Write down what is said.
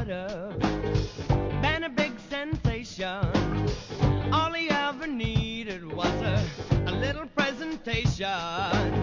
got up, been a big sensation. All he ever needed was a little presentation.